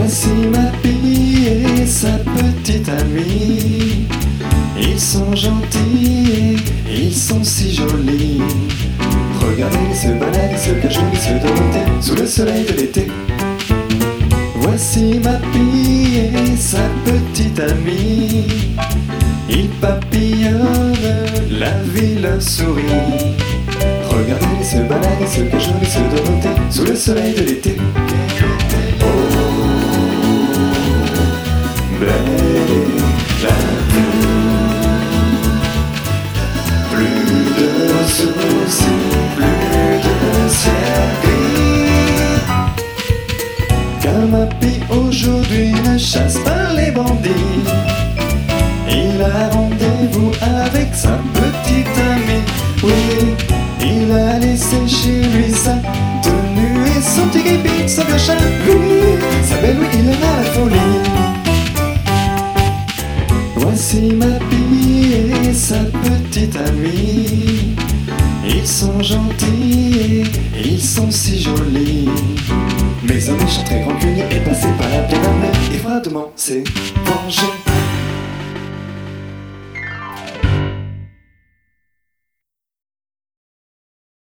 Voici ma fille et sa petite amie. Ils sont gentils et ils sont si jolis. Regardez se balader, se cajoler, se doroter sous le soleil de l'été. Voici ma fille et sa petite amie. Ils papillonnent, la vie leur sourit. Regardez se balader, se cajoler, se doroter sous le soleil de l'été. Oh, belle la vie. Plus de soucis, plus de ciel gris. Car ma fille aujourd'hui ne chasse pas les bandits. Il a rendez-vous avec sa petite amie. Oui, il a laissé chez lui sa tenue et son petit guépic, son vieux chat. Oui, sa belle, oui, il en a la folie. Voici ma fille et sa petite amie. Ils sont gentils et ils sont si jolis. Mais un méchant très rancunier est passé par la bien amère et froidement s'est vengé.